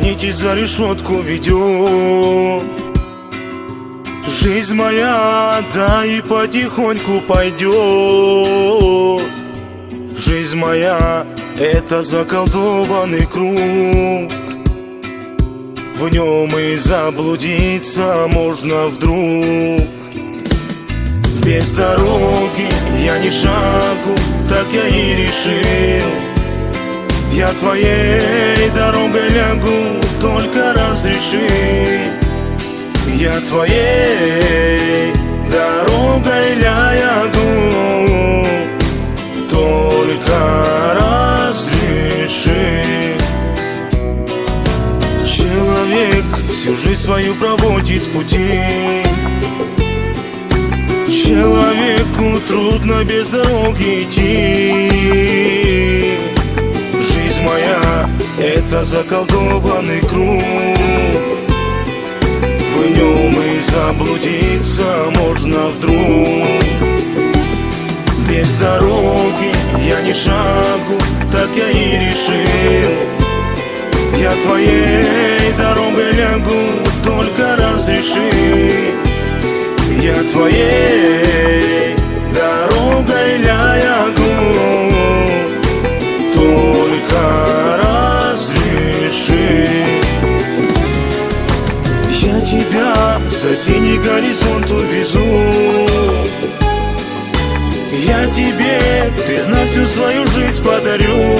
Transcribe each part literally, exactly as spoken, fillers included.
Извините, за решетку ведет жизнь моя, да и потихоньку пойдет. Жизнь моя — это заколдованный круг, в нем и заблудиться можно вдруг. Без дороги я ни шагу, так я и решил. Я твоей дорогой лягу, только разреши. Я твоей дорогой лягу, только разреши. Человек всю жизнь свою проводит в пути. Человеку трудно без дороги идти. Жизнь моя — это заколдованный круг, в нем и заблудиться можно вдруг. Без дороги я ни шагу, так я и решил. Я твоей дорогой лягу, только разреши. Я твоей дорогой лягу, только разреши. Я тебя за синий горизонт увезу. Я тебе, ты знай, всю свою жизнь подарю.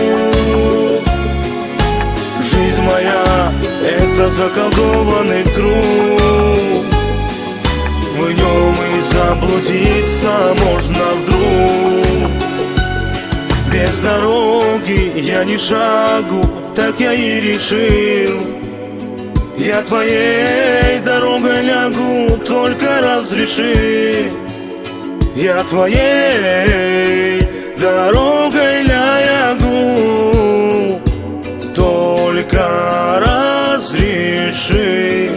Жизнь моя — это заколдованный круг, в нем и заблудиться можно вдруг. Без дороги я ни шагу, так я и решил. Я твоей дорогой лягу, только разреши. Я твоей дорогой лягу, только разреши.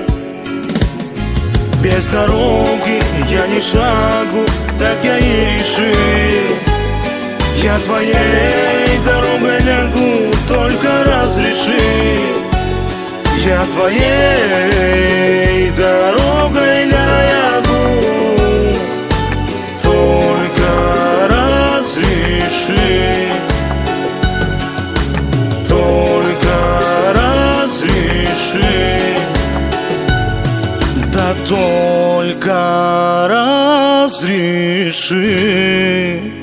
Без дороги я ни шагу, так я и решил. Я твоей дорогой лягу, только разреши. Я твоей дорогой лягу, только разреши. Только разреши. Да только разреши.